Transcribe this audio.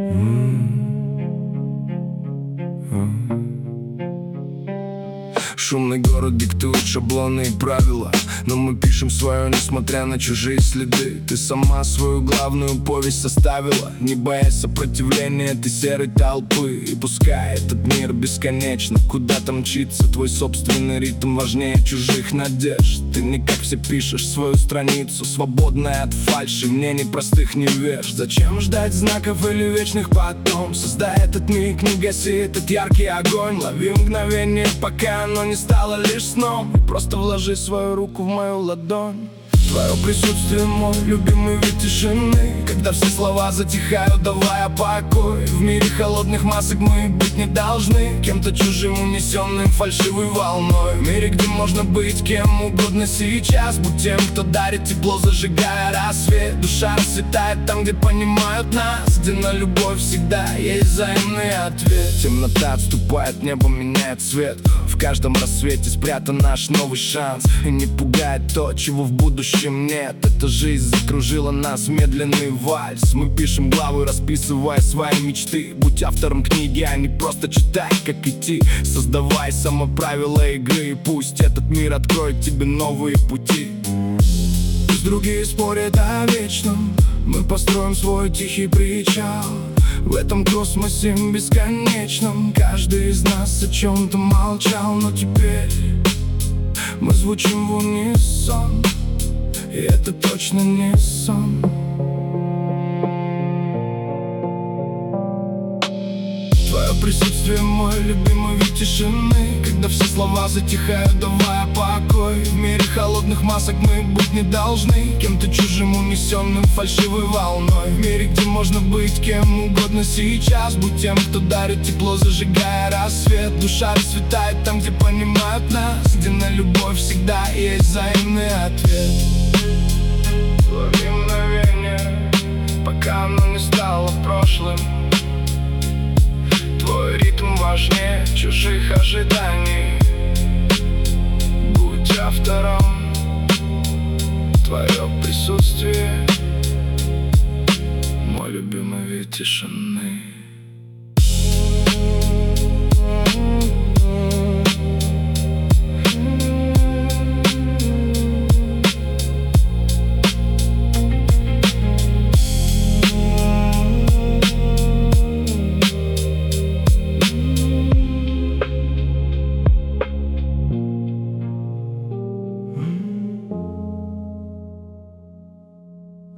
Шумный город диктует шаблоны и правила, но мы пишем свое, несмотря на чужие следы. Ты сама свою главную повесть составила, не боясь сопротивления этой серой толпы. И пускай этот мир бесконечно куда-то мчится, твой собственный ритм важнее чужих надежд. Ты не как все пишешь свою страницу, свободная от фальши, мнений простых невежд. Зачем ждать знаков или вечных потом? Создай этот миг, не гаси этот яркий огонь. Лови мгновение, пока оно не стало лишь сном, и просто вложи свою руку в мою ладонь. Твое присутствие — мой любимый вид тишины, когда все слова затихают, давая покой. В мире холодных масок мы быть не должны, кем-то чужим, унесенным фальшивой волной. В мире, где можно быть кем угодно сейчас, будь тем, кто дарит тепло, зажигая рассвет. Душа расцветает там, где понимают нас, где на любовь всегда есть взаимный ответ. Темнота отступает, небо меняет цвет, в каждом рассвете спрятан наш новый шанс. И не пугает то, чего в будущем нет. Эта жизнь закружила нас, медленный вальс. Мы пишем главы, расписывая свои мечты. Будь автором книги, а не просто читай, как идти. Создавай само правила игры, и пусть этот мир откроет тебе новые пути. Пусть другие спорят о вечном, мы построим свой тихий причал. В этом космосе бесконечном каждый из нас о чем-то молчал, но теперь мы звучим в унисон, и это точно не сон. Твое присутствие — мой любимый вид тишины, когда все слова затихают, давая покой. В мире холодных масок мы быть не должны, кем-то чужим, унесенным фальшивой волной. В мире, где можно быть кем угодно сейчас, будь тем, кто дарит тепло, зажигая рассвет. Душа расцветает там, где понимают нас, где на любовь всегда есть взаимный ответ. Лови мгновение, пока оно не стало прошлым. Твой ритм важнее чужих ожиданий. Будь автором, твое присутствие — мой любимый вид тишины.